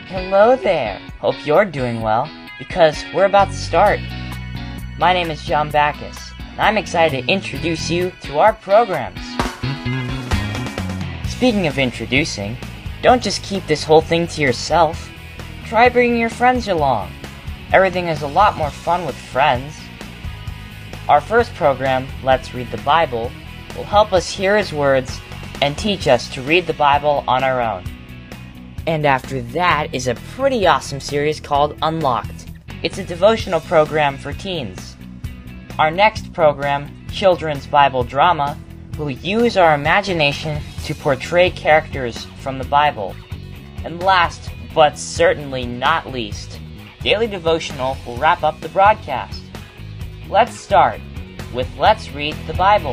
Hello there! Hope you're doing well, because we're about to start. My name is John Backus, and I'm excited to introduce you to our programs. Speaking of introducing, don't just keep this whole thing to yourself. Try bringing your friends along. Everything is a lot more fun with friends. Our first program, Let's Read the Bible, will help us hear His words and teach us to read the Bible on our own. And after that is a pretty awesome series called Unlocked. It's a devotional program for teens. Our next program, Children's Bible Drama, will use our imagination to portray characters from the Bible. And last, but certainly not least, Daily Devotional will wrap up the broadcast. Let's start with Let's Read the Bible.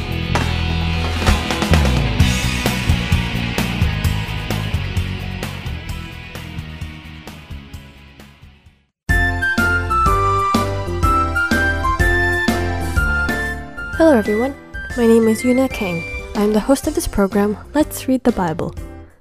Hello everyone, my name is Yuna Kang. I'm the host of this program, Let's Read the Bible.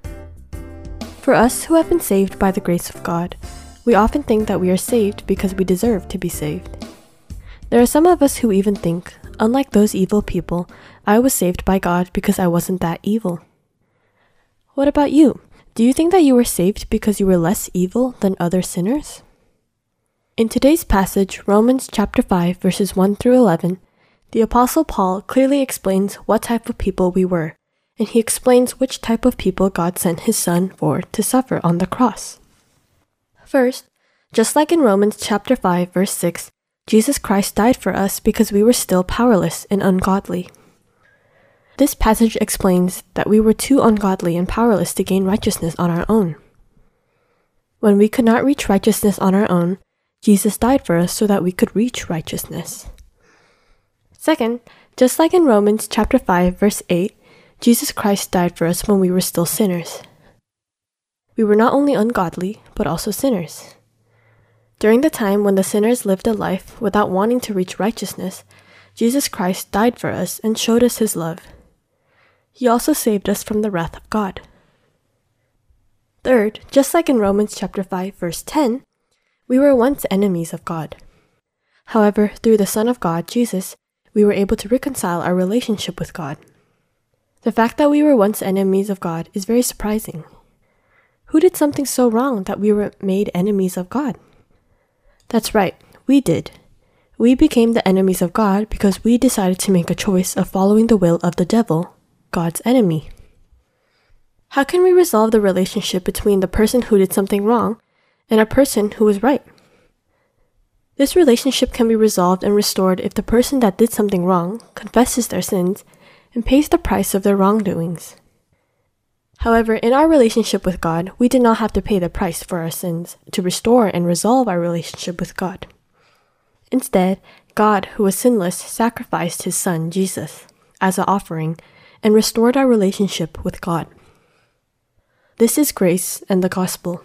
For us who have been saved by the grace of God, we often think that we are saved because we deserve to be saved. There are some of us who even think, unlike those evil people, I was saved by God because I wasn't that evil. What about you? Do you think that you were saved because you were less evil than other sinners? In today's passage, Romans chapter 5, verses 1 through 11, the Apostle Paul clearly explains what type of people we were, and he explains which type of people God sent his Son for to suffer on the cross. First, just like in Romans chapter 5, verse 6, Jesus Christ died for us because we were still powerless and ungodly. This passage explains that we were too ungodly and powerless to gain righteousness on our own. When we could not reach righteousness on our own, Jesus died for us so that we could reach righteousness. Second, just like in Romans chapter 5, verse 8, Jesus Christ died for us when we were still sinners. We were not only ungodly, but also sinners. During the time when the sinners lived a life without wanting to reach righteousness, Jesus Christ died for us and showed us His love. He also saved us from the wrath of God. Third, just like in Romans chapter 5, verse 10, we were once enemies of God. However, through the Son of God, Jesus, we were able to reconcile our relationship with God. The fact that we were once enemies of God is very surprising. Who did something so wrong that we were made enemies of God? That's right, we did. We became the enemies of God because we decided to make a choice of following the will of the devil, God's enemy. How can we resolve the relationship between the person who did something wrong and a person who was right? This relationship can be resolved and restored if the person that did something wrong confesses their sins and pays the price of their wrongdoings. However, in our relationship with God, we did not have to pay the price for our sins to restore and resolve our relationship with God. Instead, God, who was sinless, sacrificed His Son, Jesus, as an offering and restored our relationship with God. This is grace and the gospel.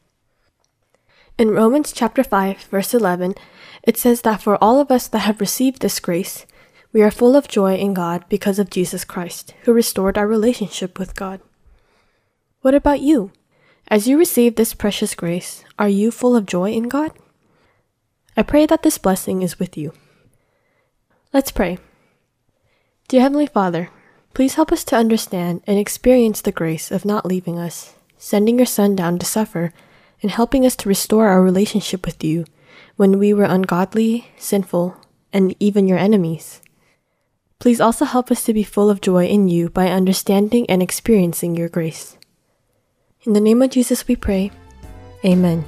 In Romans chapter 5, verse 11, it says that for all of us that have received this grace, we are full of joy in God because of Jesus Christ, who restored our relationship with God. What about you? As you receive this precious grace, are you full of joy in God? I pray that this blessing is with you. Let's pray. Dear Heavenly Father, please help us to understand and experience the grace of not leaving us, sending your Son down to suffer, and helping us to restore our relationship with you when we were ungodly, sinful, and even your enemies. Please also help us to be full of joy in you by understanding and experiencing your grace. In the name of Jesus we pray. Amen.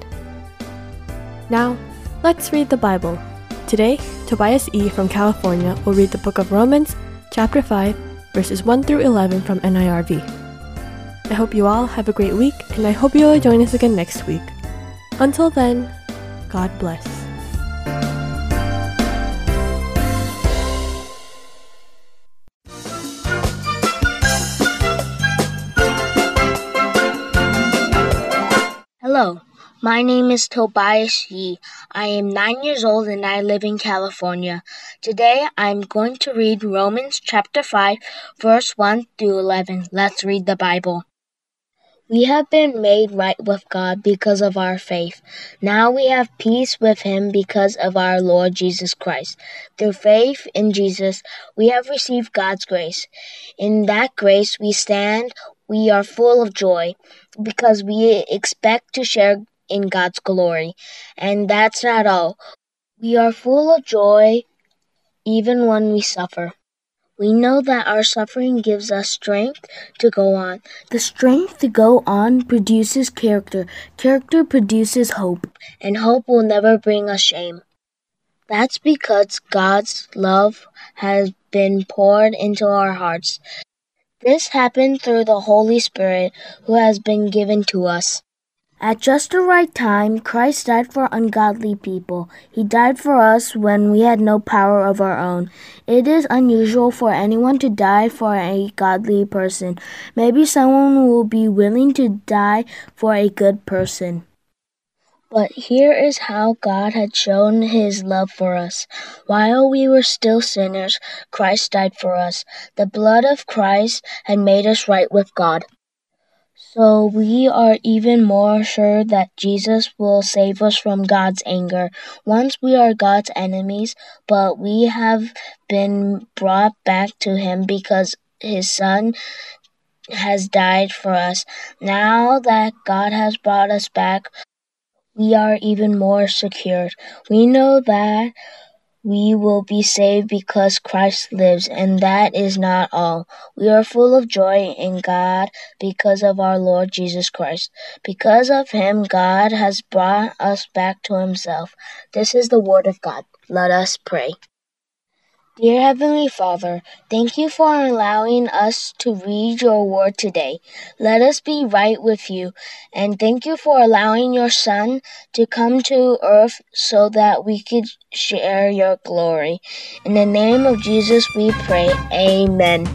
Now, let's read the Bible. Today, Tobias E. from California will read the book of Romans, chapter 5, verses 1 through 11 from NIRV. I hope you all have a great week, and I hope you'll join us again next week. Until then, God bless. Hello, my name is Tobias Yi. I am 9 years old and I live in California. Today I'm going to read Romans chapter 5, verse 1 through 11. Let's read the Bible. We have been made right with God because of our faith. Now we have peace with Him because of our Lord Jesus Christ. Through faith in Jesus, we have received God's grace. In that grace we stand. We are full of joy because we expect to share in God's glory. And that's not all. We are full of joy even when we suffer. We know that our suffering gives us strength to go on. The strength to go on produces character. Character produces hope. And hope will never bring us shame. That's because God's love has been poured into our hearts. This happened through the Holy Spirit who has been given to us. At just the right time, Christ died for ungodly people. He died for us when we had no power of our own. It is unusual for anyone to die for a godly person. Maybe someone will be willing to die for a good person. But here is how God had shown His love for us. While we were still sinners, Christ died for us. The blood of Christ had made us right with God. So we are even more sure that Jesus will save us from God's anger. Once we are God's enemies, but we have been brought back to Him because His Son has died for us. Now that God has brought us back, we are even more secure. We know that we will be saved because Christ lives, and that is not all. We are full of joy in God because of our Lord Jesus Christ. Because of Him, God has brought us back to Himself. This is the Word of God. Let us pray. Dear Heavenly Father, thank you for allowing us to read your word today. Let us be right with you, and thank you for allowing your Son to come to earth so that we could share your glory. In the name of Jesus we pray. Amen.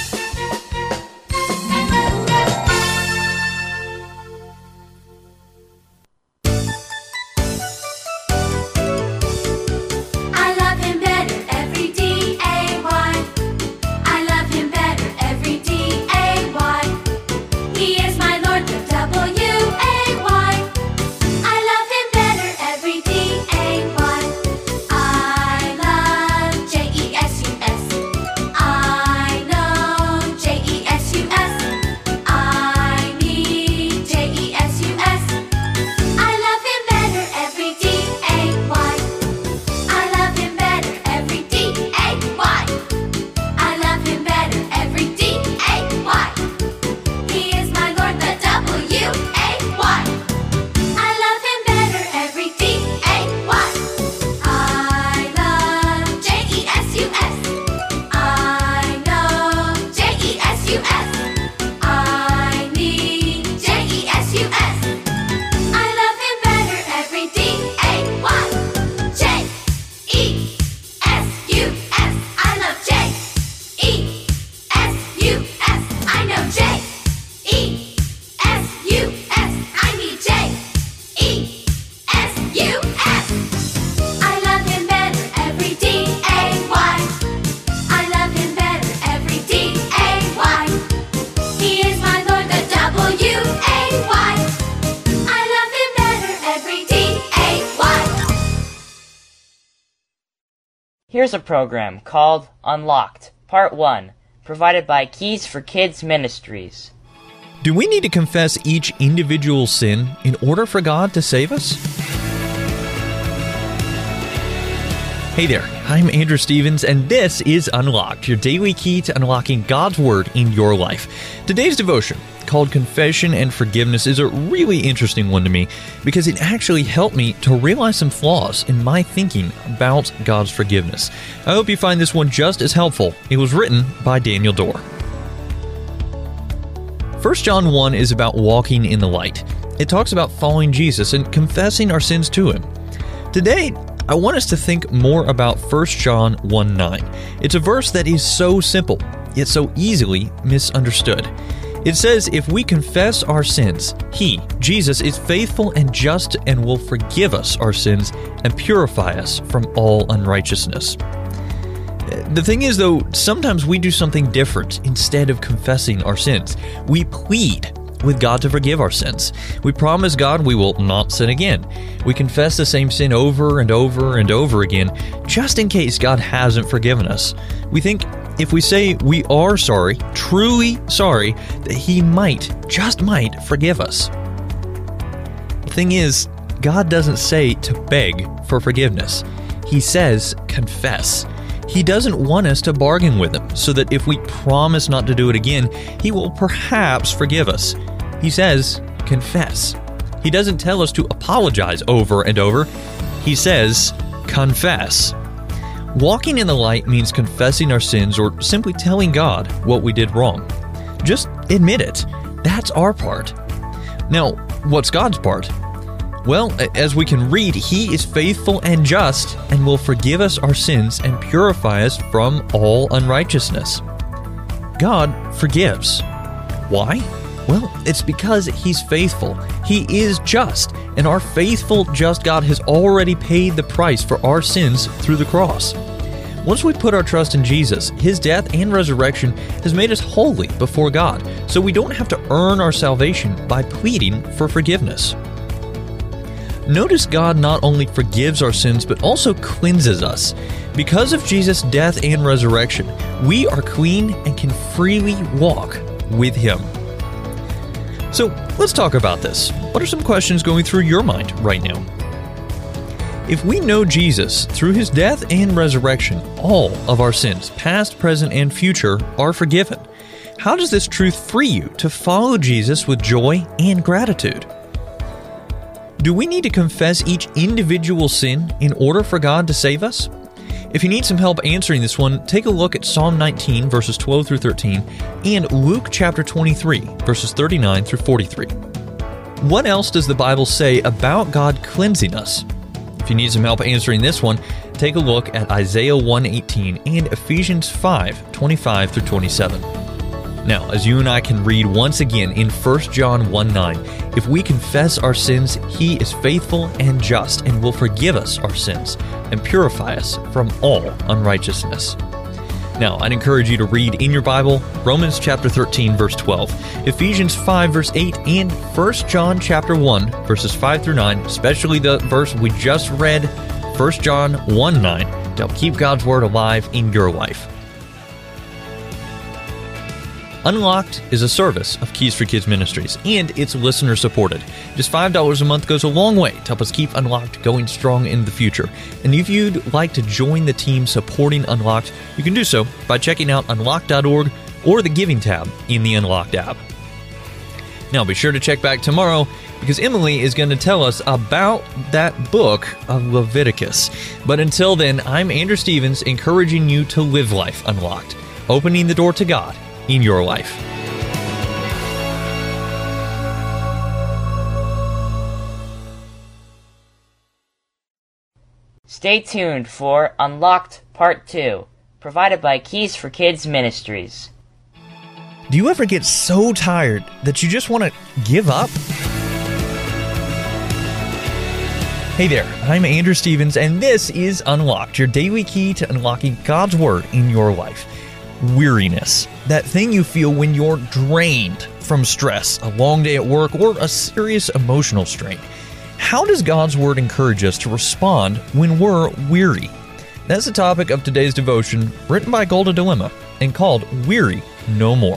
Here's a program called Unlocked, Part 1, provided by Keys for Kids Ministries. Do we need to confess each individual sin in order for God to save us? Hey there, I'm Andrew Stevens, and this is Unlocked, your daily key to unlocking God's Word in your life. Today's devotion, called Confession and Forgiveness, is a really interesting one to me because it actually helped me to realize some flaws in my thinking about God's forgiveness. I hope you find this one just as helpful. It was written by Daniel Dorr. 1 John 1 is about walking in the light. It talks about following Jesus and confessing our sins to Him. Today, I want us to think more about 1 John 1:9. It's a verse that is so simple, yet so easily misunderstood. It says, if we confess our sins, He, Jesus, is faithful and just and will forgive us our sins and purify us from all unrighteousness. The thing is, though, sometimes we do something different instead of confessing our sins. We plead with God to forgive our sins. We promise God we will not sin again. We confess the same sin over and over and over again, just in case God hasn't forgiven us. We think if we say we are sorry, truly sorry, that He might, just might, forgive us. The thing is, God doesn't say to beg for forgiveness. He says confess. He doesn't want us to bargain with Him so that if we promise not to do it again, He will perhaps forgive us. He says confess. He doesn't tell us to apologize over and over. He says confess. Walking in the light means confessing our sins or simply telling God what we did wrong. Just admit it. That's our part. Now, what's God's part? Well, as we can read, He is faithful and just and will forgive us our sins and purify us from all unrighteousness. God forgives. Why? Well, it's because He's faithful. He is just, and our faithful, just God has already paid the price for our sins through the cross. Once we put our trust in Jesus, His death and resurrection has made us holy before God, so we don't have to earn our salvation by pleading for forgiveness. Notice God not only forgives our sins, but also cleanses us. Because of Jesus' death and resurrection, we are clean and can freely walk with Him. So let's talk about this. What are some questions going through your mind right now? If we know Jesus through His death and resurrection, all of our sins, past, present, and future, are forgiven. How does this truth free you to follow Jesus with joy and gratitude? Do we need to confess each individual sin in order for God to save us? If you need some help answering this one, take a look at Psalm 19, verses 12 through 13, and Luke chapter 23, verses 39 through 43. What else does the Bible say about God cleansing us? If you need some help answering this one, take a look at Isaiah 1:18 and Ephesians 5:25 through 27. Now, as you and I can read once again in 1 John 1:9, if we confess our sins, He is faithful and just and will forgive us our sins and purify us from all unrighteousness. Now, I'd encourage you to read in your Bible Romans chapter 13, verse 12, Ephesians 5, verse 8, and 1 John chapter 1, verses 5 through 9, especially the verse we just read, 1 John 1:9, to help keep God's Word alive in your life. Unlocked is a service of Keys for Kids Ministries, and it's listener supported. Just $5 a month goes a long way to help us keep Unlocked going strong in the future. And if you'd like to join the team supporting Unlocked, you can do so by checking out unlocked.org or the Giving tab in the Unlocked app. Now be sure to check back tomorrow because Emily is going to tell us about that book of Leviticus. But until then, I'm Andrew Stevens, encouraging you to live life unlocked, opening the door to God in your life. Stay tuned for Unlocked Part 2, provided by Keys for Kids Ministries. Do you ever get so tired that you just want to give up? Hey there, I'm Andrew Stevens, and this is Unlocked, your daily key to unlocking God's Word in your life. Weariness, that thing you feel when you're drained from stress, a long day at work, or a serious emotional strain. How does God's Word encourage us to respond when we're weary? That's the topic of today's devotion, written by Golda Dilemma and called Weary No More.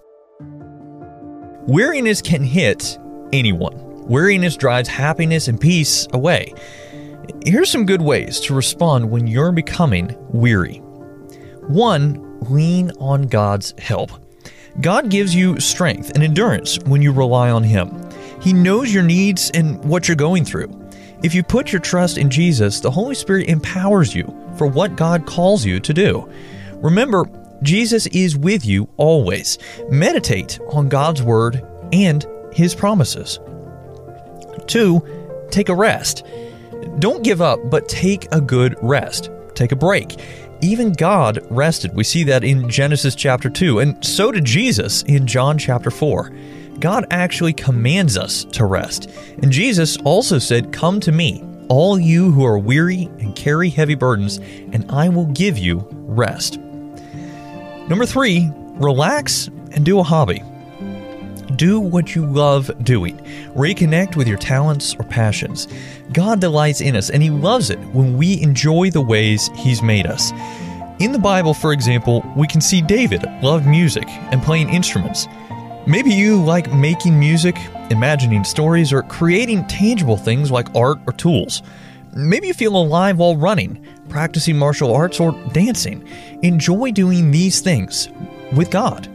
Weariness can hit anyone. Weariness drives happiness and peace away. Here's some good ways to respond when you're becoming weary. 1. Lean on God's help. God gives you strength and endurance when you rely on Him. He knows your needs and what you're going through. If you put your trust in Jesus, the Holy Spirit empowers you for what God calls you to do. Remember, Jesus is with you always. Meditate on God's Word and His promises. 2. Take a rest. Don't give up, but take a good rest. Take a break. Even God rested. We see that in Genesis chapter 2, and so did Jesus in John chapter 4. God actually commands us to rest. And Jesus also said, "Come to me, all you who are weary and carry heavy burdens, and I will give you rest." Number 3, relax and do a hobby. Do what you love doing. Reconnect with your talents or passions. God delights in us, and He loves it when we enjoy the ways He's made us. In the Bible, for example, we can see David loved music and playing instruments. Maybe you like making music, imagining stories, or creating tangible things like art or tools. Maybe you feel alive while running, practicing martial arts, or dancing. Enjoy doing these things with God.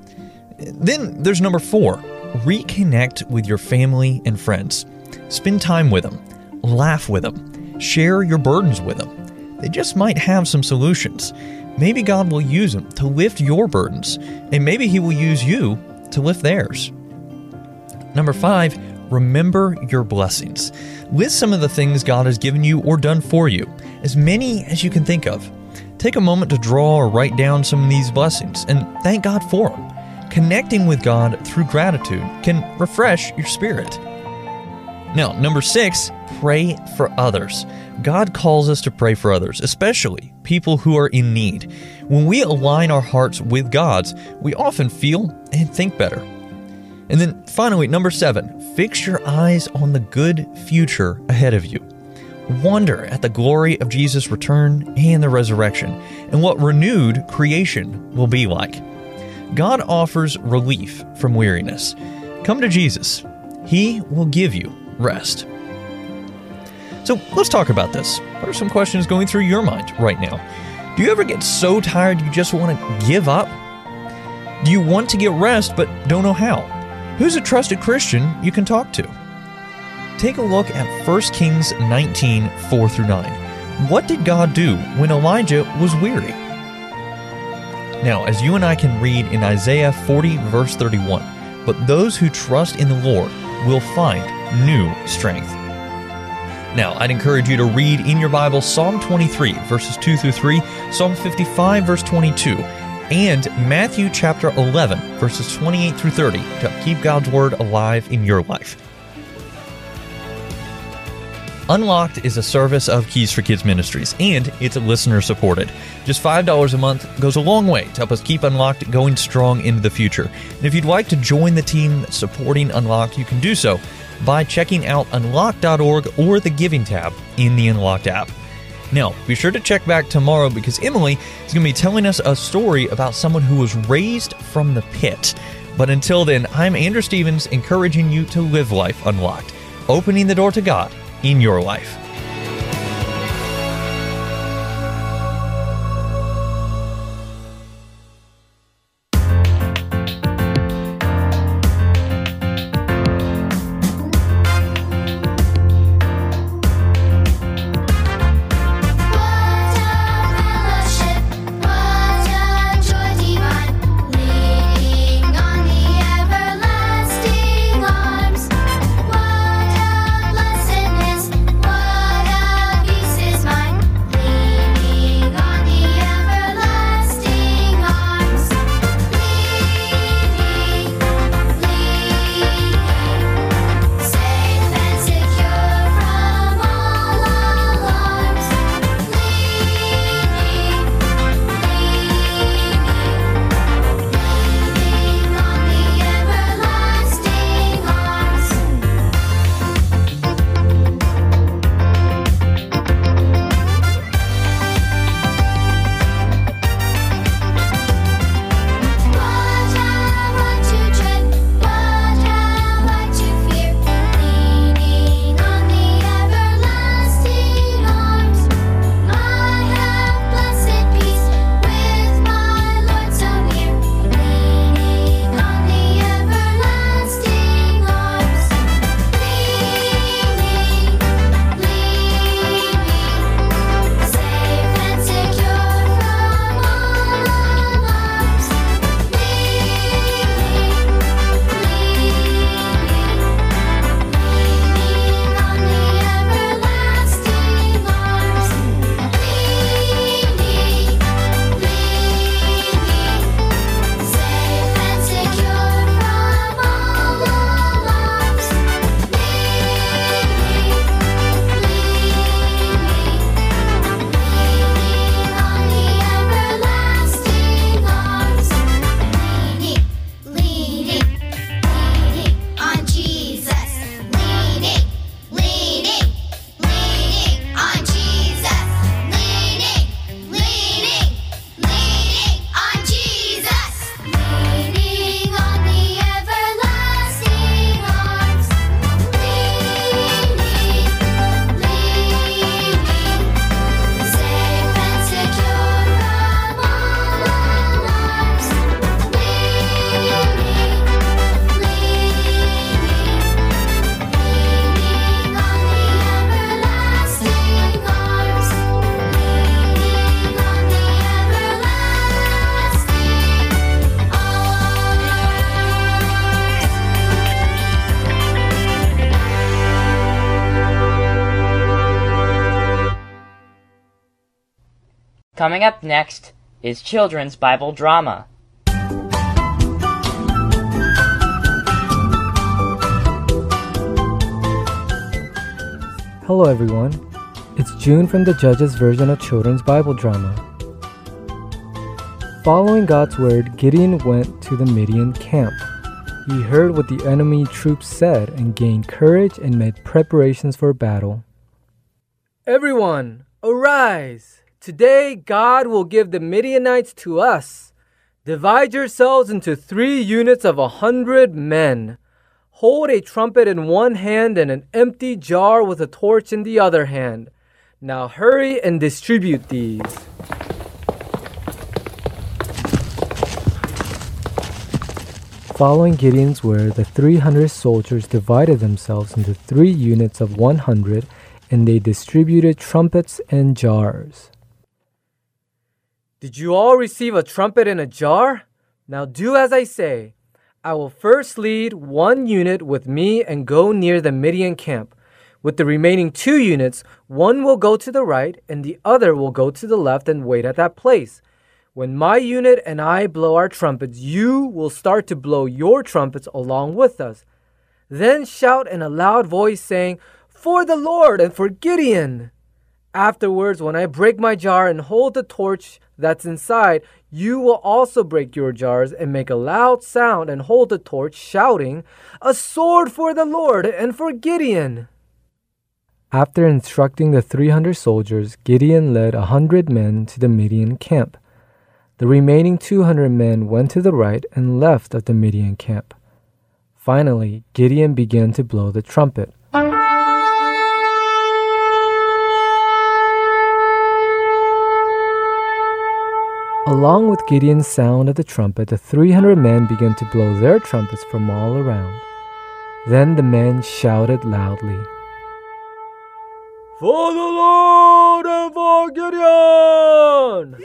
Then there's number 4, reconnect with your family and friends. Spend time with them, laugh with them, share your burdens with them. They just might have some solutions. Maybe God will use them to lift your burdens, and maybe He will use you to lift theirs. Number 5, remember your blessings. List some of the things God has given you or done for you, as many as you can think of. Take a moment to draw or write down some of these blessings and thank God for them. Connecting with God through gratitude can refresh your spirit. Now, number 6, pray for others. God calls us to pray for others, especially people who are in need. When we align our hearts with God's, we often feel and think better. And then finally, number 7, fix your eyes on the good future ahead of you. Wonder at the glory of Jesus' return and the resurrection, and what renewed creation will be like. God offers relief from weariness. Come to Jesus. He will give you rest. So let's talk about this. What are some questions going through your mind right now? Do you ever get so tired you just want to give up? Do you want to get rest but don't know how? Who's a trusted Christian you can talk to? Take a look at 1 Kings 19, 4 through 9. What did God do when Elijah was weary? Now, as you and I can read in Isaiah 40, verse 31, but those who trust in the Lord will find new strength. Now, I'd encourage you to read in your Bible Psalm 23, verses 2 through 3, Psalm 55, verse 22, and Matthew chapter 11, verses 28 through 30 to keep God's Word alive in your life. Unlocked is a service of Keys for Kids Ministries, and it's listener-supported. Just $5 a month goes a long way to help us keep Unlocked going strong into the future. And if you'd like to join the team that's supporting Unlocked, you can do so by checking out unlocked.org or the Giving tab in the Unlocked app. Now, be sure to check back tomorrow because Emily is going to be telling us a story about someone who was raised from the pit. But until then, I'm Andrew Stevens, encouraging you to live life unlocked, opening the door to God in your life. What a blessedness, what Coming up next is Children's Bible Drama. Hello everyone, it's June from the Judges version of Children's Bible Drama. Following God's word, Gideon went to the Midian camp. He heard what the enemy troops said and gained courage and made preparations for battle. Everyone, arise! Today God will give the Midianites to us. Divide yourselves into 3 units of 100 men. Hold a trumpet in one hand and an empty jar with a torch in the other hand. Now hurry and distribute these. Following Gideon's word, the 300 soldiers divided themselves into 3 units of 100, and they distributed trumpets and jars. Did you all receive a trumpet in a jar? Now do as I say. I will first lead 1 unit with me and go near the Midian camp. With the remaining 2 units, one will go to the right and the other will go to the left and wait at that place. When my unit and I blow our trumpets, you will start to blow your trumpets along with us. Then shout in a loud voice saying, "For the Lord and for Gideon!" Afterwards, when I break my jar and hold the torch that's inside, you will also break your jars and make a loud sound and hold the torch, shouting, "A sword for the Lord and for Gideon!" After instructing the 300 soldiers, Gideon led 100 men to the Midian camp. The remaining 200 men went to the right and left of the Midian camp. Finally, Gideon began to blow the trumpet. Along with Gideon's sound of the trumpet, the 300 men began to blow their trumpets from all around. Then the men shouted loudly, "For the Lord and for Gideon!"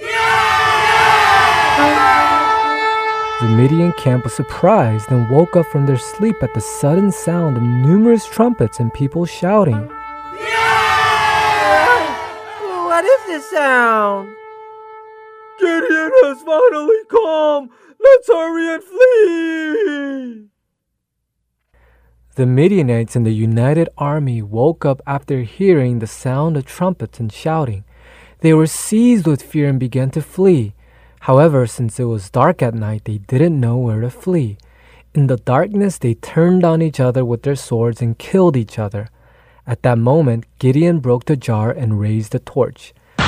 The Midian camp was surprised and woke up from their sleep at the sudden sound of numerous trumpets and people shouting. "What is this sound?" "Gideon has finally come! Let's hurry and flee!" The Midianites and the united army woke up after hearing the sound of trumpets and shouting. They were seized with fear and began to flee. However, since it was dark at night, they didn't know where to flee. In the darkness, they turned on each other with their swords and killed each other. At that moment, Gideon broke the jar and raised the torch.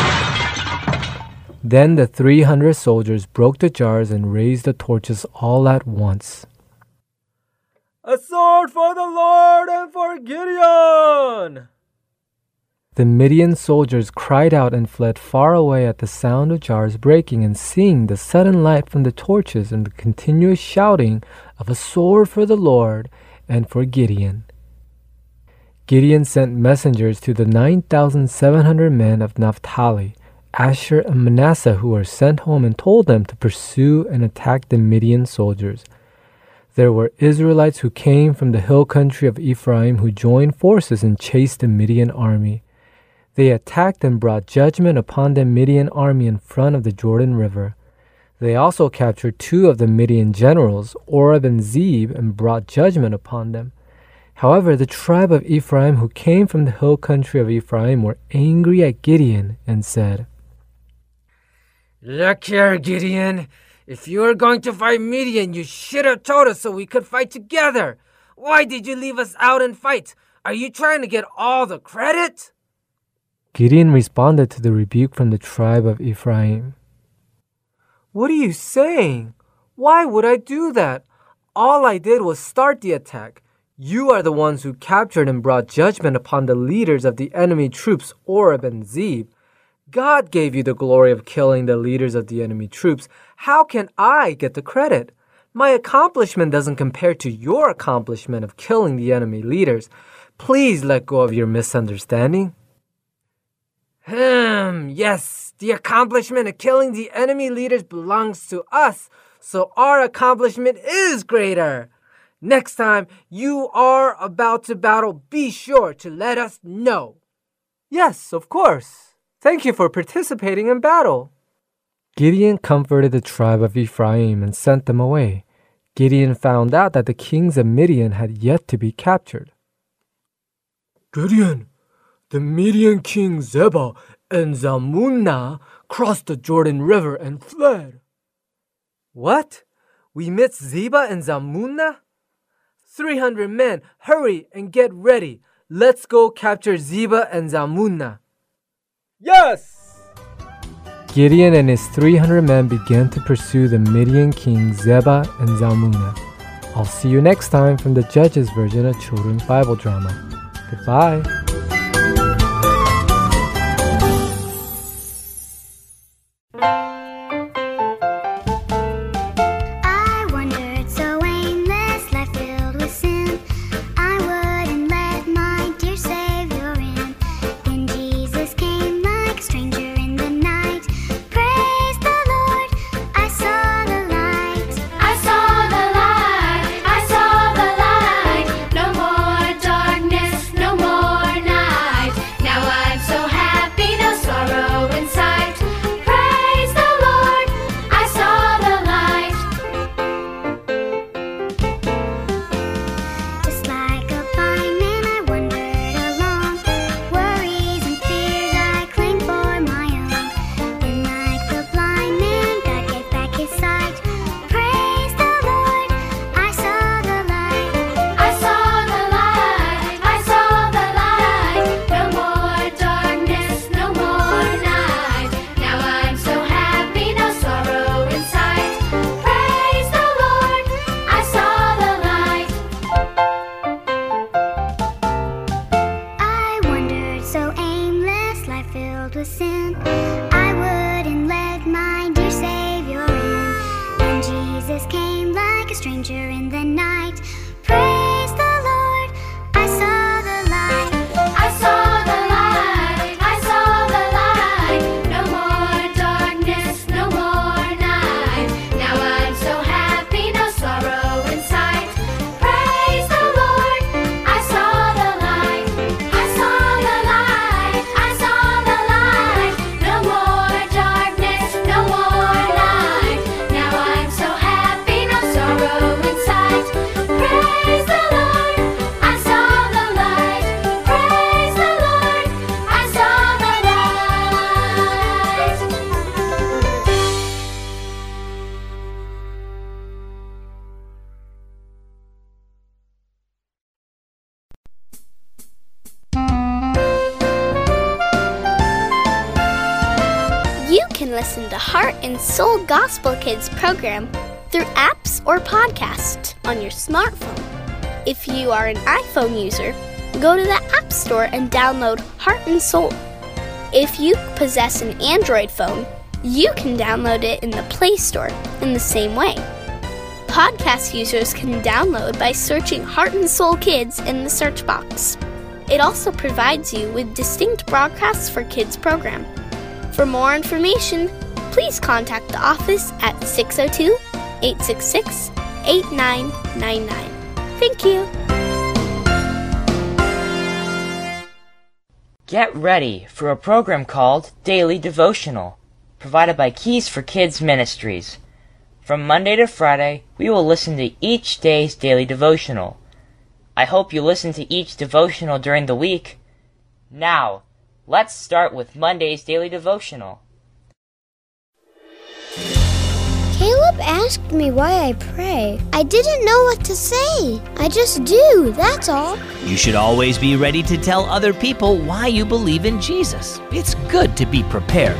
Then the 300 soldiers broke the jars and raised the torches all at once. "A sword for the Lord and for Gideon!" The Midian soldiers cried out and fled far away at the sound of jars breaking and seeing the sudden light from the torches and the continuous shouting of "A sword for the Lord and for Gideon." Gideon sent messengers to the 9,700 men of Naphtali, Asher, and Manasseh who were sent home and told them to pursue and attack the Midian soldiers. There were Israelites who came from the hill country of Ephraim who joined forces and chased the Midian army. They attacked and brought judgment upon the Midian army in front of the Jordan River. They also captured 2 of the Midian generals, Oreb and Zeb, and brought judgment upon them. However, the tribe of Ephraim who came from the hill country of Ephraim were angry at Gideon and said, "Look here, Gideon. If you were going to fight Midian, you should have told us so we could fight together. Why did you leave us out and fight? Are you trying to get all the credit?" Gideon responded to the rebuke from the tribe of Ephraim. "What are you saying? Why would I do that? All I did was start the attack. You are the ones who captured and brought judgment upon the leaders of the enemy troops, Oreb and Zeb. God gave you the glory of killing the leaders of the enemy troops. How can I get the credit? My accomplishment doesn't compare to your accomplishment of killing the enemy leaders. Please let go of your misunderstanding." Yes, the accomplishment of killing the enemy leaders belongs to us, so our accomplishment is greater. Next time you are about to battle, be sure to let us know. Yes, of course. Thank you for participating in battle. Gideon comforted the tribe of Ephraim and sent them away. Gideon found out that the kings of Midian had yet to be captured. Gideon, the Midian king Zebah and Zalmunna crossed the Jordan River and fled. What? We met Zebah and Zalmunna? 300 men, hurry and get ready. Let's go capture Zebah and Zalmunna. Yes! Gideon and his 300 men began to pursue the Midian kings Zebah and Zalmunna. I'll see you next time from the Judges version of Children's Bible Drama. Goodbye. Listen to Heart and Soul Gospel Kids program through apps or podcasts on your smartphone. If you are an iPhone user, go to the App Store and download Heart and Soul. If you possess an Android phone, you can download it in the Play Store in the same way. Podcast users can download by searching Heart and Soul Kids in the search box. It also provides you with distinct broadcasts for kids program. For more information, please contact the office at 602-866-8999. Thank you. Get ready for a program called Daily Devotional, provided by Keys for Kids Ministries. From Monday to Friday, we will listen to each day's daily devotional. I hope you listen to each devotional during the week. Now, let's start with Monday's daily devotional. Caleb asked me why I pray. I didn't know what to say. I just do, that's all. You should always be ready to tell other people why you believe in Jesus. It's good to be prepared.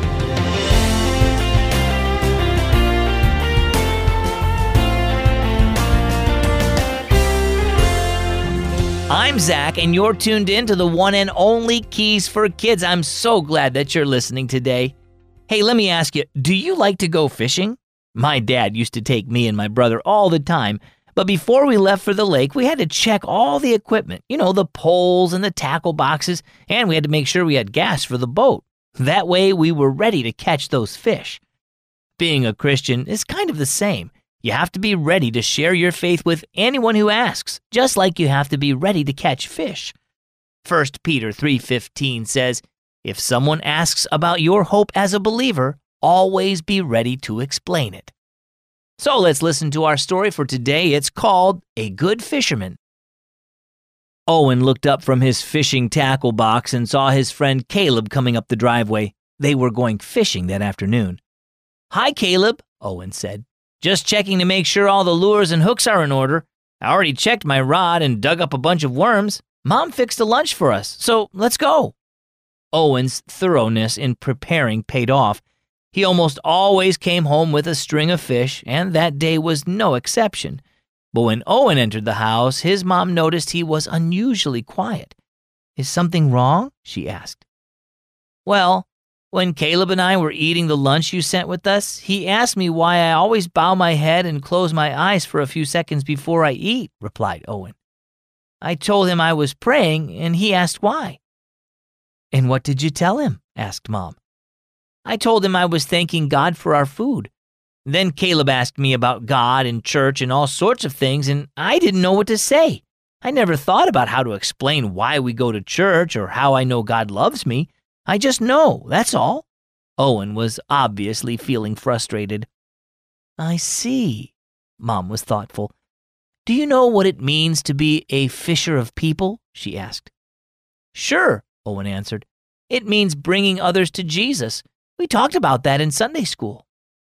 I'm Zach, and you're tuned in to the one and only Keys for Kids. I'm so glad that you're listening today. Hey, let me ask you, do you like to go fishing? My dad used to take me and my brother all the time, but before we left for the lake, we had to check all the equipment, the poles and the tackle boxes, and we had to make sure we had gas for the boat. That way, we were ready to catch those fish. Being a Christian is kind of the same. You have to be ready to share your faith with anyone who asks, just like you have to be ready to catch fish. 1 Peter 3:15 says, "If someone asks about your hope as a believer, always be ready to explain it. So let's listen to our story for today. It's called A Good Fisherman. Owen looked up from his fishing tackle box and saw his friend Caleb coming up the driveway. They were going fishing that afternoon. "Hi, Caleb," Owen said. "Just checking to make sure all the lures and hooks are in order. I already checked my rod and dug up a bunch of worms. Mom fixed a lunch for us, so let's go." Owen's thoroughness in preparing paid off. He almost always came home with a string of fish, and that day was no exception. But when Owen entered the house, his mom noticed he was unusually quiet. "Is something wrong?" she asked. "Well, when Caleb and I were eating the lunch you sent with us, he asked me why I always bow my head and close my eyes for a few seconds before I eat," replied Owen. "I told him I was praying, and he asked why." "And what did you tell him?" asked Mom. "I told him I was thanking God for our food. Then Caleb asked me about God and church and all sorts of things, and I didn't know what to say. I never thought about how to explain why we go to church or how I know God loves me. I just know, that's all." Owen was obviously feeling frustrated. "I see." Mom was thoughtful. "Do you know what it means to be a fisher of people?" she asked. "Sure," Owen answered. "It means bringing others to Jesus. We talked about that in Sunday school."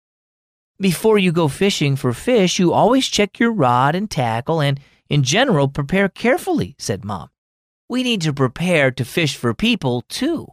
"Before you go fishing for fish, you always check your rod and tackle and, in general, prepare carefully," said Mom. "We need to prepare to fish for people, too."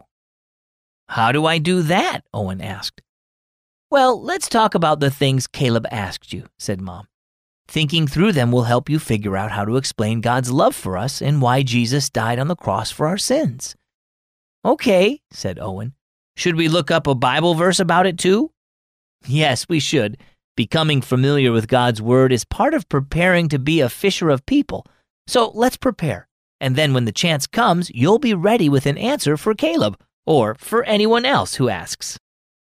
"How do I do that?" Owen asked. "Well, let's talk about the things Caleb asked you," said Mom. "Thinking through them will help you figure out how to explain God's love for us and why Jesus died on the cross for our sins." "Okay," said Owen. "Should we look up a Bible verse about it, too?" "Yes, we should. Becoming familiar with God's Word is part of preparing to be a fisher of people. So let's prepare. And then when the chance comes, you'll be ready with an answer for Caleb or for anyone else who asks.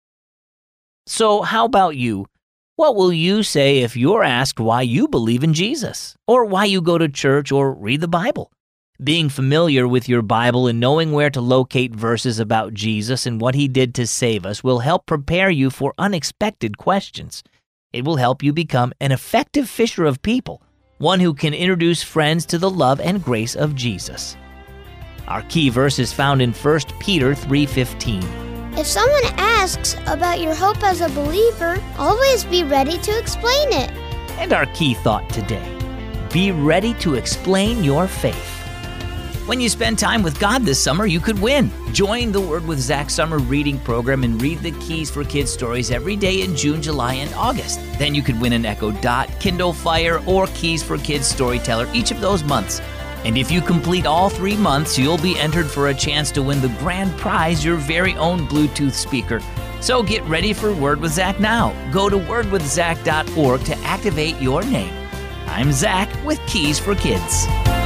So how about you? What will you say if you're asked why you believe in Jesus or why you go to church or read the Bible? Being familiar with your Bible and knowing where to locate verses about Jesus and what he did to save us will help prepare you for unexpected questions. It will help you become an effective fisher of people, one who can introduce friends to the love and grace of Jesus. Our key verse is found in 1 Peter 3:15. If someone asks about your hope as a believer, always be ready to explain it. And our key thought today, be ready to explain your faith. When you spend time with God this summer, you could win. Join the Word with Zach summer reading program and read the Keys for Kids stories every day in June, July, and August. Then you could win an Echo Dot, Kindle Fire, or Keys for Kids Storyteller each of those months. And if you complete all 3 months, you'll be entered for a chance to win the grand prize, your very own Bluetooth speaker. So get ready for Word with Zach now. Go to wordwithzach.org to activate your name. I'm Zach with Keys for Kids.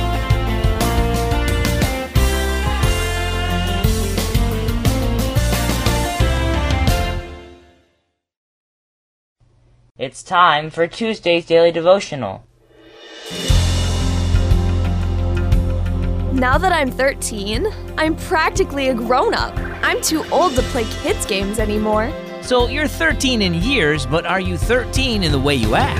It's time for Tuesday's Daily Devotional. Now that I'm 13, I'm practically a grown-up. I'm too old to play kids' games anymore. So you're 13 in years, but are you 13 in the way you act?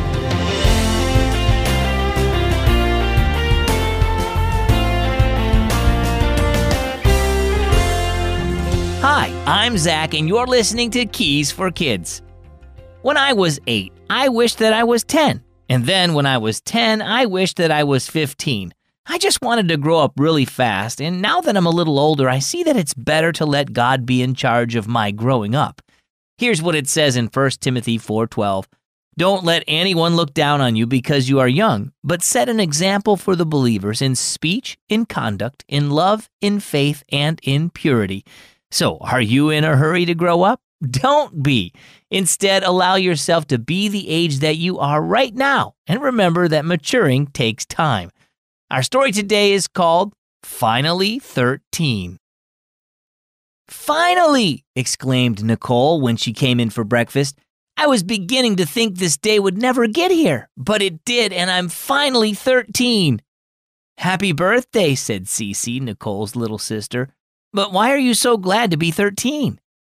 Hi, I'm Zach, and you're listening to Keys for Kids. When I was 8, I wished that I was 10. And then when I was 10, I wished that I was 15. I just wanted to grow up really fast, and now that I'm a little older, I see that it's better to let God be in charge of my growing up. Here's what it says in 1 Timothy 4:12. Don't let anyone look down on you because you are young, but set an example for the believers in speech, in conduct, in love, in faith, and in purity. So, are you in a hurry to grow up? Don't be. Instead, allow yourself to be the age that you are right now, and remember that maturing takes time. Our story today is called Finally 13. "Finally!" exclaimed Nicole when she came in for breakfast. "I was beginning to think this day would never get here, but it did, and I'm finally 13. "Happy birthday," said Cece, Nicole's little sister. "But why are you so glad to be 13?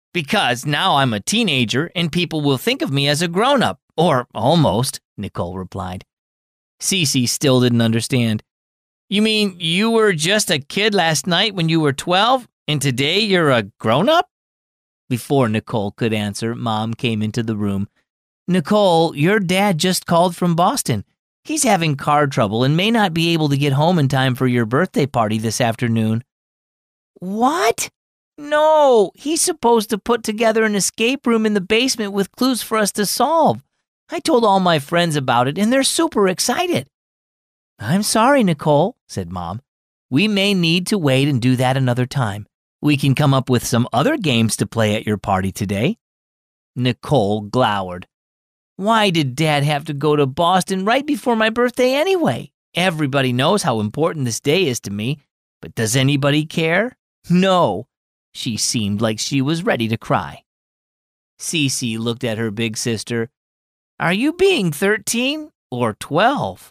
Because now I'm a teenager and people will think of me as a grown-up. Or almost, Nicole replied. Cece still didn't understand. You mean you were just a kid last night when you were 12, and today you're a grown-up? Before Nicole could answer, Mom came into the room. Nicole, your dad just called from Boston. He's having car trouble and may not be able to get home in time for your birthday party this afternoon. What? No, he's supposed to put together an escape room in the basement with clues for us to solve. I told all my friends about it, and they're super excited. I'm sorry, Nicole, said Mom. We may need to wait and do that another time. We can come up with some other games to play at your party today. Nicole glowered. Why did Dad have to go to Boston right before my birthday anyway? Everybody knows how important this day is to me, but does anybody care? No. She seemed like she was ready to cry. Cece looked at her big sister. Are you being 13 or 12?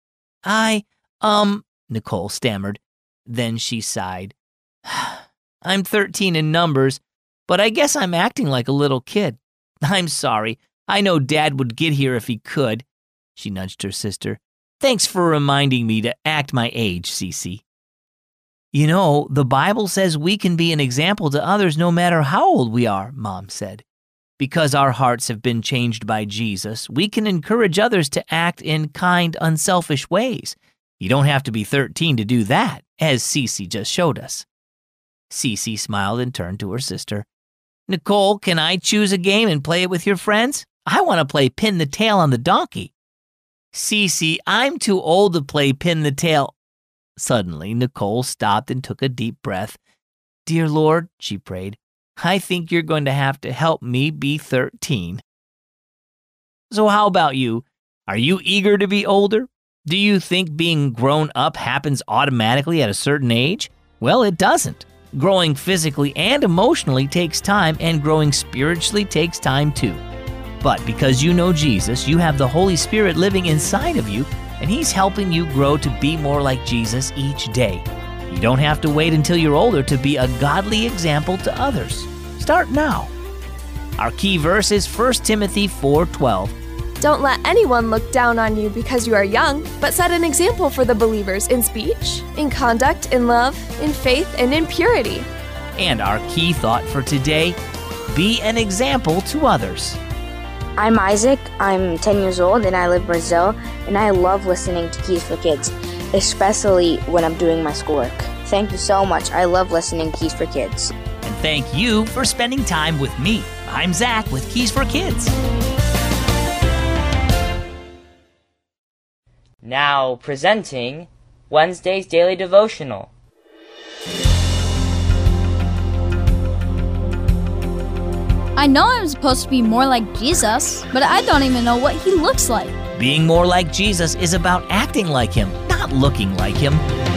Nicole stammered. Then she sighed. I'm 13 in numbers, but I guess I'm acting like a little kid. I'm sorry. I know Dad would get here if he could. She nudged her sister. Thanks for reminding me to act my age, Cece. You know, the Bible says we can be an example to others no matter how old we are, Mom said. Because our hearts have been changed by Jesus, we can encourage others to act in kind, unselfish ways. You don't have to be 13 to do that, as Cece just showed us. Cece smiled and turned to her sister. Nicole, can I choose a game and play it with your friends? I want to play Pin the Tail on the Donkey. Cece, I'm too old to play Pin the Tail. Suddenly, Nicole stopped and took a deep breath. Dear Lord, she prayed, I think you're going to have to help me be 13. So how about you? Are you eager to be older? Do you think being grown up happens automatically at a certain age? Well, it doesn't. Growing physically and emotionally takes time, and growing spiritually takes time too. But because you know Jesus, you have the Holy Spirit living inside of you, and He's helping you grow to be more like Jesus each day. You don't have to wait until you're older to be a godly example to others. Start now. Our key verse is 1 Timothy 4:12. Don't let anyone look down on you because you are young, but set an example for the believers in speech, in conduct, in love, in faith, and in purity. And our key thought for today, be an example to others. I'm Isaac, I'm 10 years old, and I live in Brazil, and I love listening to Keys for Kids, especially when I'm doing my schoolwork. Thank you so much. I love listening to Keys for Kids. And thank you for spending time with me. I'm Zach with Keys for Kids. Now presenting Wednesday's Daily Devotional. I know I'm supposed to be more like Jesus, but I don't even know what He looks like. Being more like Jesus is about acting like Him, not looking like Him.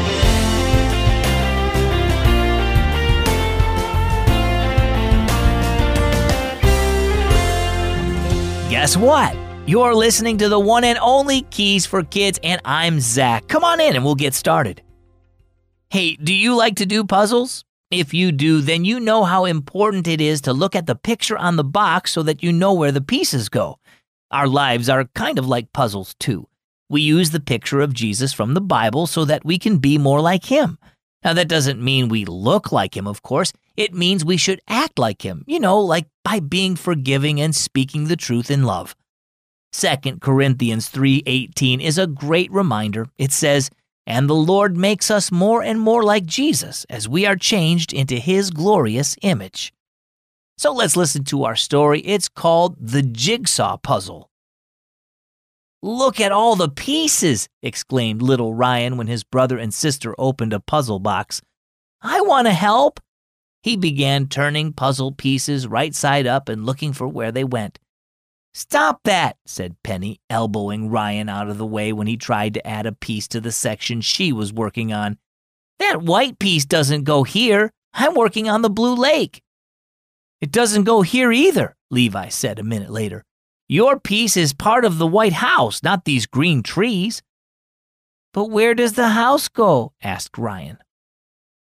Guess what? You're listening to the one and only Keys for Kids, and I'm Zach. Come on in and we'll get started. Hey, do you like to do puzzles? If you do, then you know how important it is to look at the picture on the box so that you know where the pieces go. Our lives are kind of like puzzles too. We use the picture of Jesus from the Bible so that we can be more like Him. Now, that doesn't mean we look like Him, of course. It means we should act like Him, like by being forgiving and speaking the truth in love. 2 Corinthians 3:18 is a great reminder. It says, "And the Lord makes us more and more like Jesus as we are changed into His glorious image." So let's listen to our story. It's called The Jigsaw Puzzle. "Look at all the pieces," exclaimed little Ryan when his brother and sister opened a puzzle box. "I want to help." He began turning puzzle pieces right side up and looking for where they went. "Stop that," said Penny, elbowing Ryan out of the way when he tried to add a piece to the section she was working on. "That white piece doesn't go here. I'm working on the blue lake." "It doesn't go here either," Levi said a minute later. "Your piece is part of the White House, not these green trees." "But where does the house go?" asked Ryan.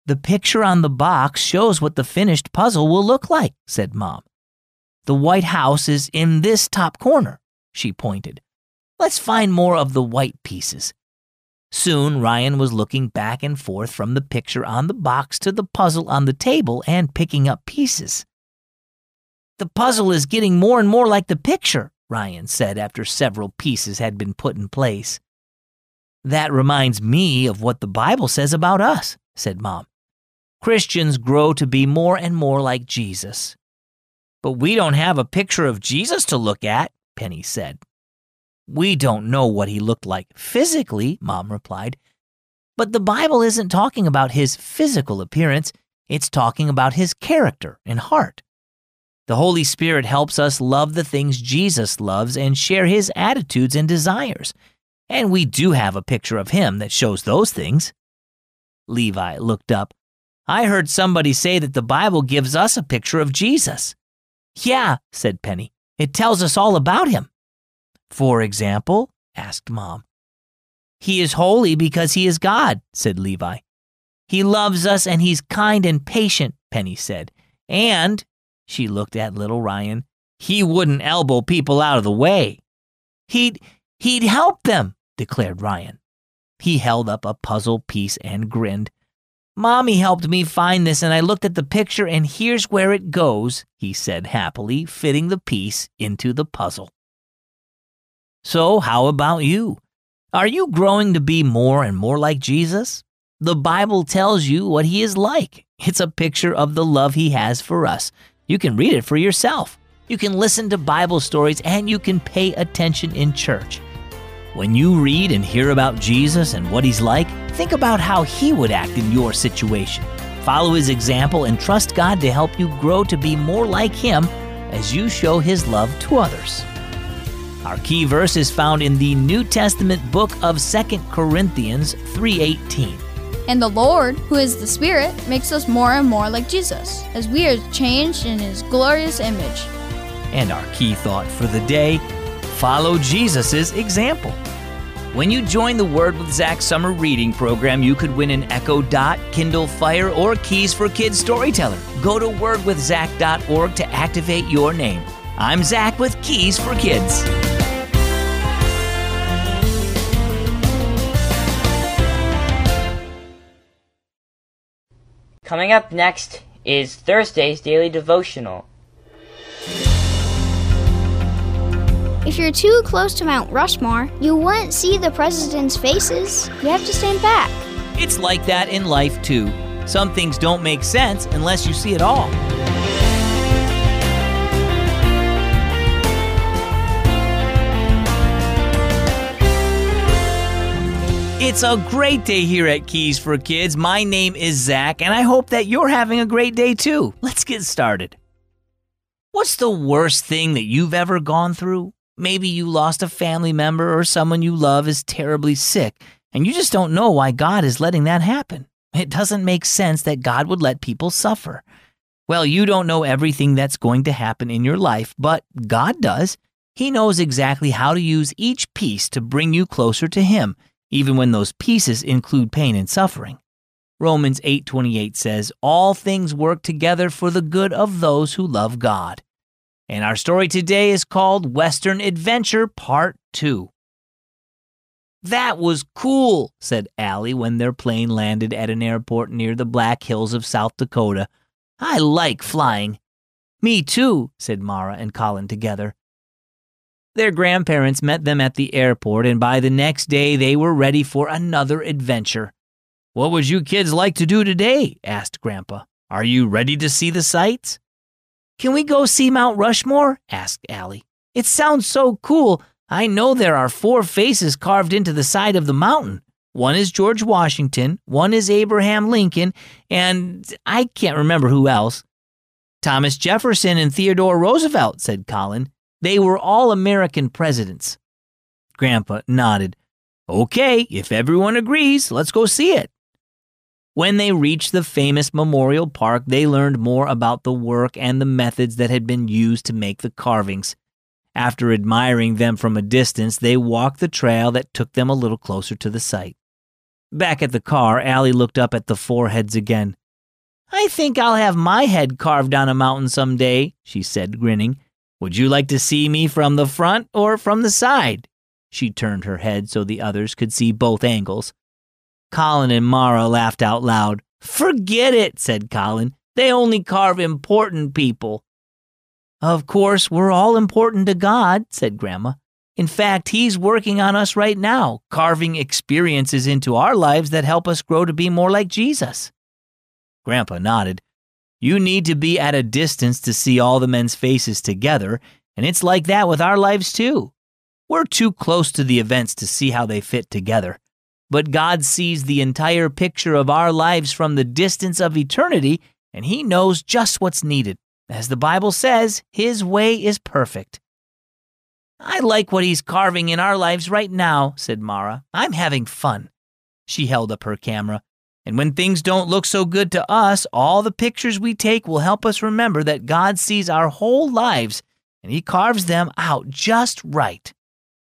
The picture on the box shows what the finished puzzle will look like, said Mom. The White House is in this top corner, she pointed. Let's find more of the white pieces. Soon, Ryan was looking back and forth from the picture on the box to the puzzle on the table and picking up pieces. The puzzle is getting more and more like the picture, Ryan said after several pieces had been put in place. That reminds me of what the Bible says about us, said Mom. Christians grow to be more and more like Jesus. But we don't have a picture of Jesus to look at, Penny said. We don't know what he looked like physically, Mom replied. But the Bible isn't talking about his physical appearance, it's talking about his character and heart. The Holy Spirit helps us love the things Jesus loves and share his attitudes and desires. And we do have a picture of him that shows those things. Levi looked up. I heard somebody say that the Bible gives us a picture of Jesus. Yeah, said Penny. It tells us all about him. For example, asked Mom. He is holy because he is God, said Levi. He loves us and he's kind and patient, Penny said. And, she looked at little Ryan, he wouldn't elbow people out of the way. He'd help them, declared Ryan. He held up a puzzle piece and grinned. Mommy helped me find this and I looked at the picture and here's where it goes, he said happily, fitting the piece into the puzzle. So how about you? Are you growing to be more and more like Jesus? The Bible tells you what he is like. It's a picture of the love he has for us. You can read it for yourself. You can listen to Bible stories and you can pay attention in church. When you read and hear about Jesus and what he's like, think about how he would act in your situation. Follow his example and trust God to help you grow to be more like him as you show his love to others. Our key verse is found in the New Testament book of 2 Corinthians 3:18. And the Lord, who is the Spirit, makes us more and more like Jesus, as we are changed in his glorious image. And our key thought for the day, follow Jesus' example. When you join the Word with Zach summer reading program, you could win an Echo Dot, Kindle Fire, or Keys for Kids storyteller. Go to wordwithzach.org to activate your name. I'm Zach with Keys for Kids. Coming up next is Thursday's Daily Devotional. If you're too close to Mount Rushmore, you won't see the presidents' faces. You have to stand back. It's like that in life, too. Some things don't make sense unless you see it all. It's a great day here at Keys for Kids. My name is Zach, and I hope that you're having a great day, too. Let's get started. What's the worst thing that you've ever gone through? Maybe you lost a family member or someone you love is terribly sick, and you just don't know why God is letting that happen. It doesn't make sense that God would let people suffer. Well, you don't know everything that's going to happen in your life, but God does. He knows exactly how to use each piece to bring you closer to Him, even when those pieces include pain and suffering. Romans 8:28 says, all things work together for the good of those who love God. And our story today is called Western Adventure Part 2. That was cool, said Allie when their plane landed at an airport near the Black Hills of South Dakota. I like flying. Me too, said Mara and Colin together. Their grandparents met them at the airport, and by the next day they were ready for another adventure. What would you kids like to do today? Asked Grandpa. Are you ready to see the sights? Can we go see Mount Rushmore? Asked Allie. It sounds so cool. I know there are 4 faces carved into the side of the mountain. One is George Washington, one is Abraham Lincoln, and I can't remember who else. Thomas Jefferson and Theodore Roosevelt, said Colin. They were all American presidents. Grandpa nodded. Okay, if everyone agrees, let's go see it. When they reached the famous Memorial Park, they learned more about the work and the methods that had been used to make the carvings. After admiring them from a distance, they walked the trail that took them a little closer to the site. Back at the car, Allie looked up at the 4 heads again. I think I'll have my head carved on a mountain someday, she said, grinning. Would you like to see me from the front or from the side? She turned her head so the others could see both angles. Colin and Mara laughed out loud. Forget it, said Colin. They only carve important people. Of course, we're all important to God, said Grandma. In fact, He's working on us right now, carving experiences into our lives that help us grow to be more like Jesus. Grandpa nodded. You need to be at a distance to see all the men's faces together, and it's like that with our lives too. We're too close to the events to see how they fit together. But God sees the entire picture of our lives from the distance of eternity, and He knows just what's needed. As the Bible says, His way is perfect. I like what He's carving in our lives right now, said Mara. I'm having fun. She held up her camera. And when things don't look so good to us, all the pictures we take will help us remember that God sees our whole lives, and He carves them out just right.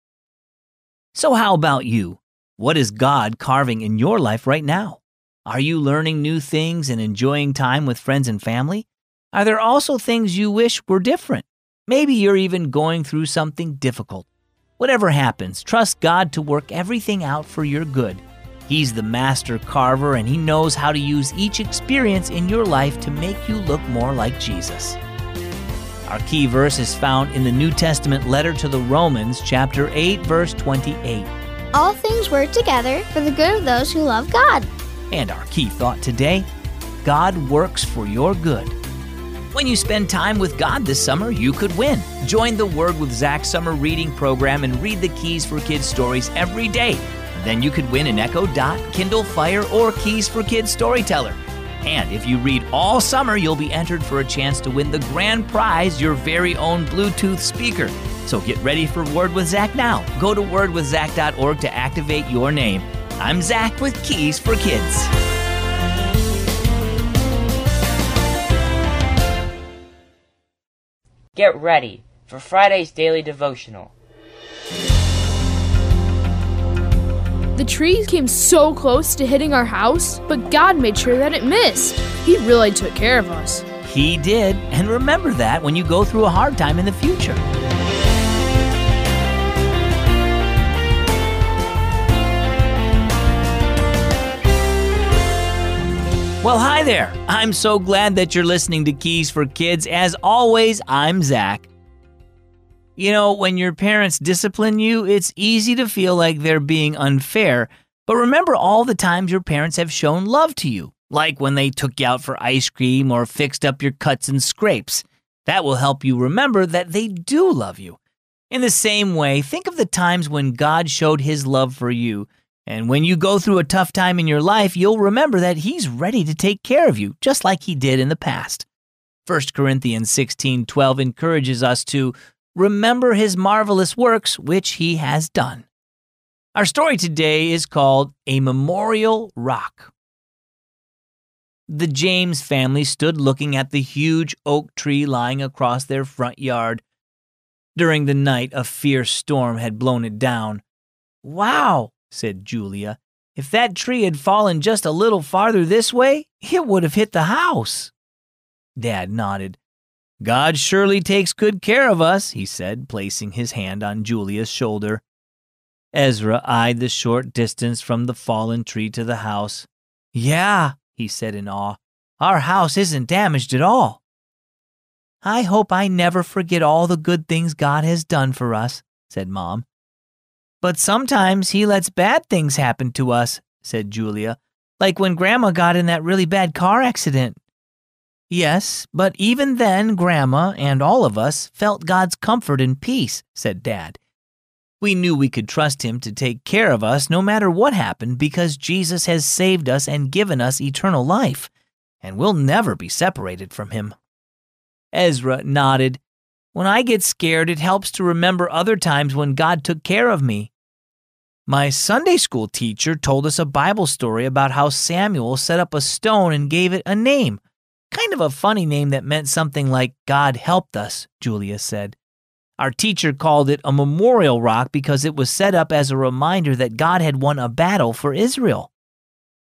So how about you? What is God carving in your life right now? Are you learning new things and enjoying time with friends and family? Are there also things you wish were different? Maybe you're even going through something difficult. Whatever happens, trust God to work everything out for your good. He's the master carver, and He knows how to use each experience in your life to make you look more like Jesus. Our key verse is found in the New Testament letter to the Romans, chapter 8, verse 28. All things work together for the good of those who love God. And our key thought today, God works for your good. When you spend time with God this summer, you could win. Join the Word with Zach summer reading program and read the Keys for Kids stories every day. Then you could win an Echo Dot, Kindle Fire, or Keys for Kids Storyteller. And if you read all summer, you'll be entered for a chance to win the grand prize, your very own Bluetooth speaker. So get ready for Word with Zach now. Go to wordwithzach.org to activate your name. I'm Zach with Keys for Kids. Get ready for Friday's Daily Devotional. The tree came so close to hitting our house, but God made sure that it missed. He really took care of us. He did, and remember that when you go through a hard time in the future. Well, hi there. I'm so glad that you're listening to Keys for Kids. As always, I'm Zach. You know, when your parents discipline you, it's easy to feel like they're being unfair. But remember all the times your parents have shown love to you, like when they took you out for ice cream or fixed up your cuts and scrapes. That will help you remember that they do love you. In the same way, think of the times when God showed His love for you. And when you go through a tough time in your life, you'll remember that He's ready to take care of you, just like He did in the past. 1 Corinthians 16:12 encourages us to remember His marvelous works, which He has done. Our story today is called A Memorial Rock. The James family stood looking at the huge oak tree lying across their front yard. During the night, a fierce storm had blown it down. "Wow," said Julia. "If that tree had fallen just a little farther this way, it would have hit the house." Dad nodded. "God surely takes good care of us," he said, placing his hand on Julia's shoulder. Ezra eyed the short distance from the fallen tree to the house. "Yeah," he said in awe, "our house isn't damaged at all." "I hope I never forget all the good things God has done for us," said Mom. "But sometimes He lets bad things happen to us," said Julia, "like when Grandma got in that really bad car accident." "Yes, but even then, Grandma and all of us felt God's comfort and peace," said Dad. "We knew we could trust Him to take care of us no matter what happened because Jesus has saved us and given us eternal life, and we'll never be separated from Him." Ezra nodded. "When I get scared, it helps to remember other times when God took care of me. My Sunday school teacher told us a Bible story about how Samuel set up a stone and gave it a name. Kind of a funny name that meant something like God helped us," Julia said. "Our teacher called it a memorial rock because it was set up as a reminder that God had won a battle for Israel."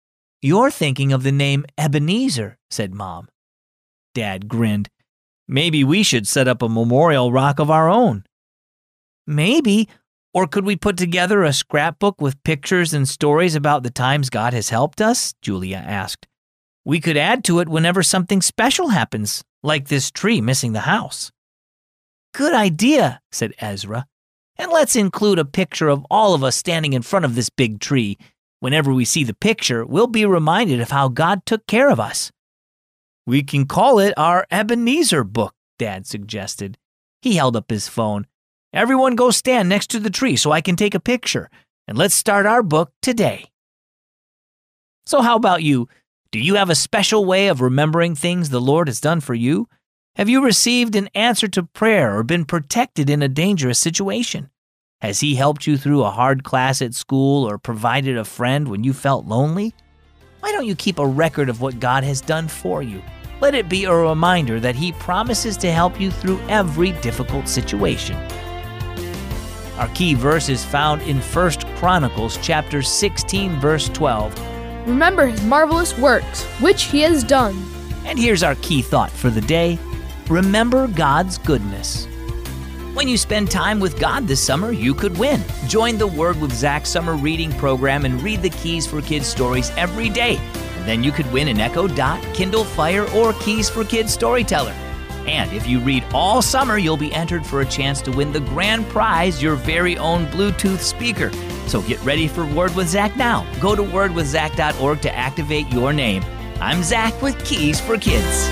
You're thinking of the name Ebenezer, said Mom. Dad grinned. Maybe we should set up a memorial rock of our own. Maybe. Or could we put together a scrapbook with pictures and stories about the times God has helped us? Julia asked. We could add to it whenever something special happens, like this tree missing the house. Good idea, said Ezra. And let's include a picture of all of us standing in front of this big tree. Whenever we see the picture, we'll be reminded of how God took care of us. We can call it our Ebenezer book, Dad suggested. He held up his phone. Everyone go stand next to the tree so I can take a picture, and let's start our book today. So how about you? Do you have a special way of remembering things the Lord has done for you? Have you received an answer to prayer or been protected in a dangerous situation? Has He helped you through a hard class at school or provided a friend when you felt lonely? Why don't you keep a record of what God has done for you? Let it be a reminder that He promises to help you through every difficult situation. Our key verse is found in 1 Chronicles chapter 16, verse 12. Remember His marvelous works, which He has done. And here's our key thought for the day. Remember God's goodness. When you spend time with God this summer, you could win. Join the Word with Zach summer reading program and read the Keys for Kids stories every day. And then you could win an Echo Dot, Kindle Fire, or Keys for Kids Storyteller. And if you read all summer, you'll be entered for a chance to win the grand prize, your very own Bluetooth speaker. So get ready for Word with Zach now. Go to wordwithzach.org to activate your name. I'm Zach with Keys for Kids.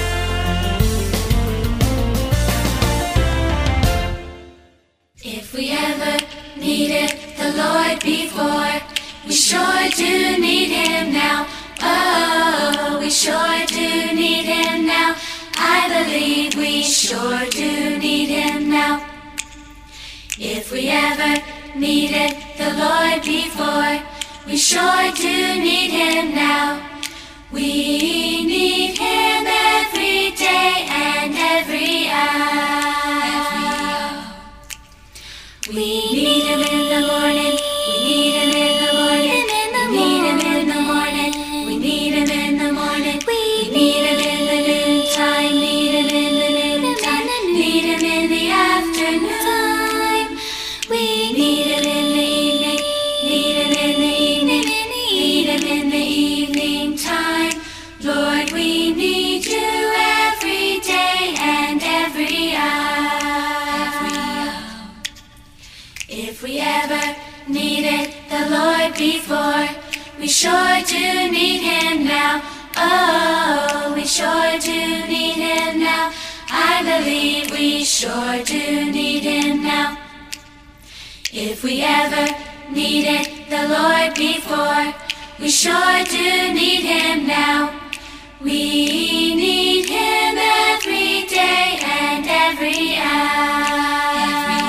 If we ever needed the Lord before, we sure do need Him now. Oh, we sure do need Him now. I believe we sure do need Him now. If we ever needed the Lord before, we sure do need Him now. We need Him every day and every hour. We need Him in the morning, we need Him in the morning, we need Him in the morning, we need Him in the morning, we need Him in the noontime, need Him in the noontime, need Him in the afternoon. We need Him in the evening, need Him in the evening, need Him in the evening time. Lord, we need You every day and every hour. If we ever needed the Lord before, we sure do need Him now. Oh, we sure do need Him now. I believe we sure do need Him now. If we ever needed the Lord before, we sure do need Him now. We need Him every day and every hour.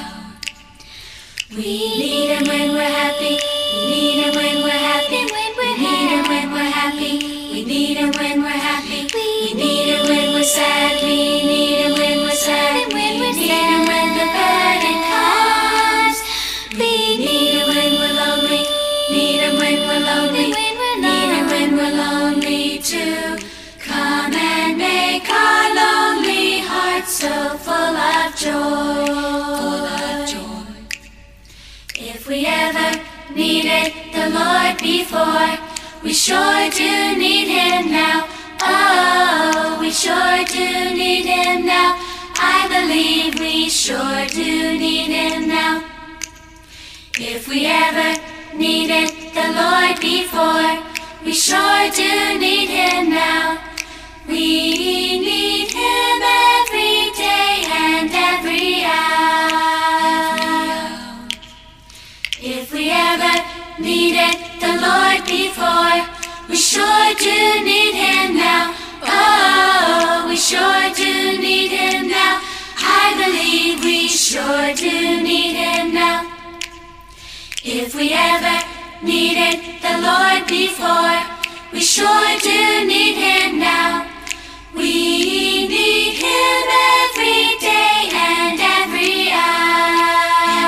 We need Him when we're happy. We need Him when we're happy. We need Him when we're happy. We need Him when we're happy. We need Him when we're sad. We need Him when we're sad. We need Him when the burden comes. We need Him when we're lonely. Need Him when we're lonely. Need Him when we're lonely too. Come and make our lonely hearts so full of joy. Full of joy. If we ever needed the Lord before, we sure do need Him now. Oh, we sure do need Him now. I believe we sure do need Him now. If we ever needed the Lord before, we sure do need Him now. We need Him every day and every hour. If we ever needed the Lord before, we sure do need Him now. Oh, we sure do need Him now. I believe we sure do need Him now. If we ever needed the Lord before, we sure do need Him now. We need Him every day and every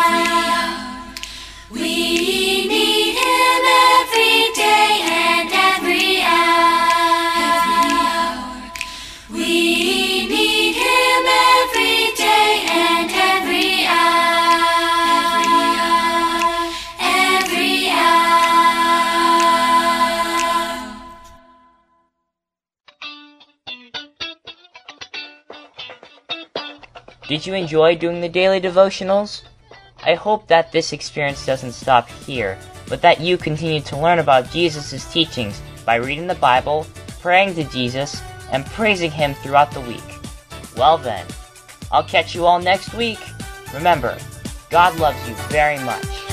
hour. We need Him every day and every hour. Did you enjoy doing the daily devotionals? I hope that this experience doesn't stop here, but that you continue to learn about Jesus' teachings by reading the Bible, praying to Jesus, and praising Him throughout the week. Well then, I'll catch you all next week. Remember, God loves you very much.